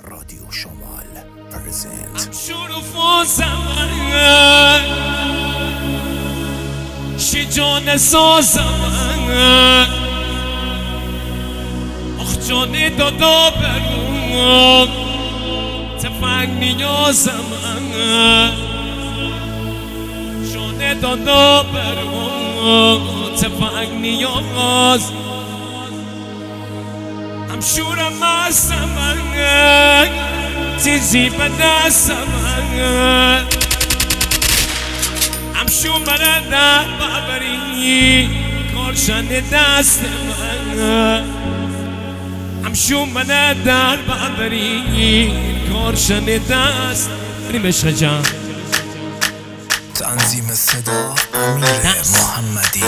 رادیو شمال پرزنت شروع زمان شی جان سازم آخ جان دادا برون تفنگ نیازم جان دادا برون تفنگ نیاز هم شورم هستم تیزی به دستم هم شومره در ببری کارشن دست من هم شومره در ببری کارشن دست بریم عشق جان تنظیم صدا امیر محمدی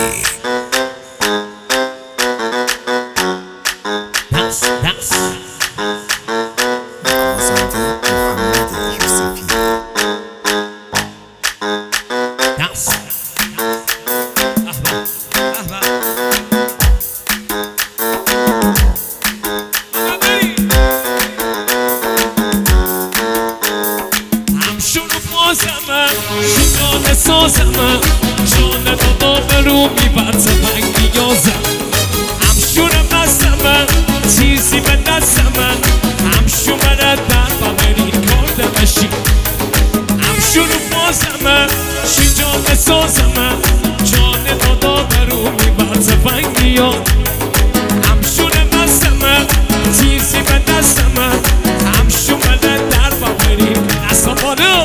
شکان سازم جان دادا برو میبر تفنگ نیازم هم شورم هستم چیزی به دستم هم شومره در ببری کار دمشی هم شروع بازم شجان سازم جان دادا برو میبر تفنگ نیاز هم شورم هستم چیزی به دستم هم شومره در ببری دستا بارو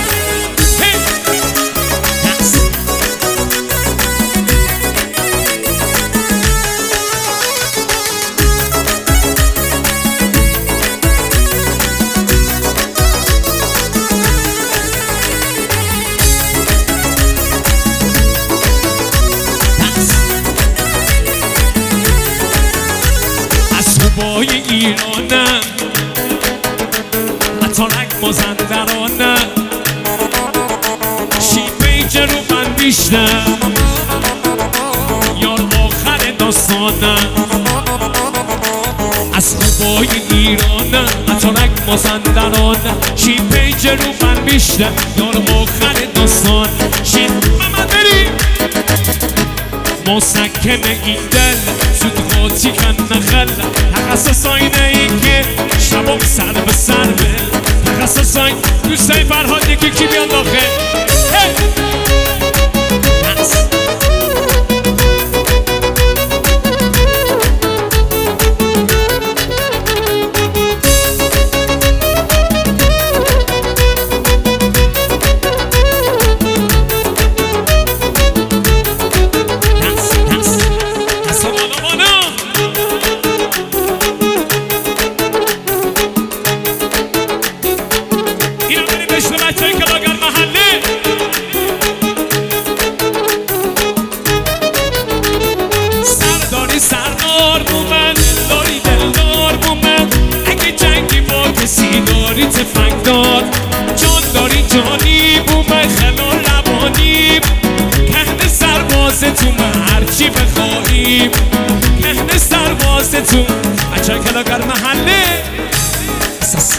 بای ایرانم اتانک مازندرانم شیپیج رو من بیشتم یار آخر داستانم از خوبای ایرانم اتانک مازندرانم شیپیج رو من بیشتم یار آخر داستان شید محمد بریم مسکن این دل زود قاطی کن نخل تخصص آینه این که شبام سر به سر بل تخصص آین دوستای فرهاد یکی کی بیان داخل داری تفنگ دار جان داری جانی بومه خلال لبانیم کهن سرباز تو من هرچی بخواهیم کهن سرباز تو بچه کلاگر محله اساس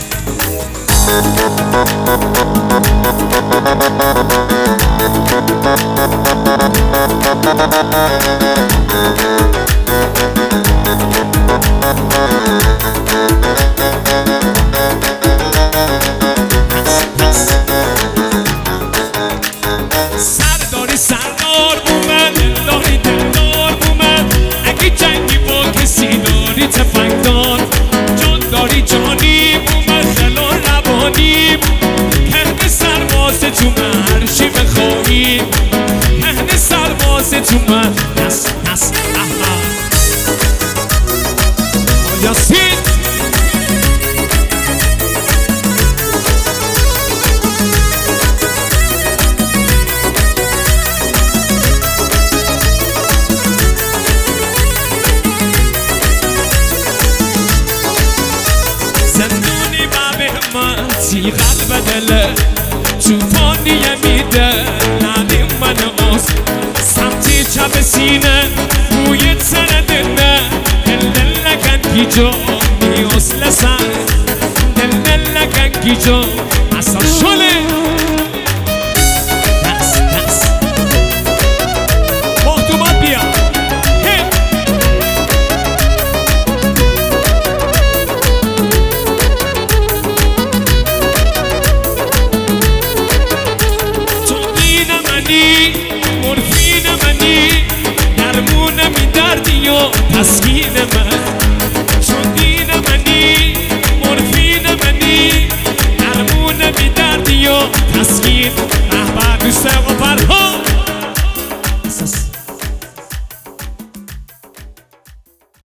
سردار بومن داری دلدار بومن اگه جنگی با کسی داری تفنگ دار جان داری جانی بومن خلال لبانی کهن سرباز تو من هرچی بخواهی کهن سرباز تو من نس نس یاسین تیغت بدله توفانیه میده ندیم من از سمتی چپ سینه بوی تردنه دل نکن کی جا میوز لسن دل جا اصلا شله دست محتومات بیا تو دین منی مرفین منی درمون می دردی و تسکین